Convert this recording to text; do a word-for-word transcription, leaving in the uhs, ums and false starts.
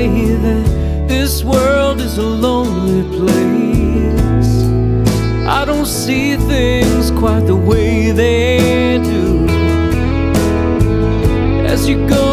say that this world is a lonely place. I don't see things quite the way they do. As you go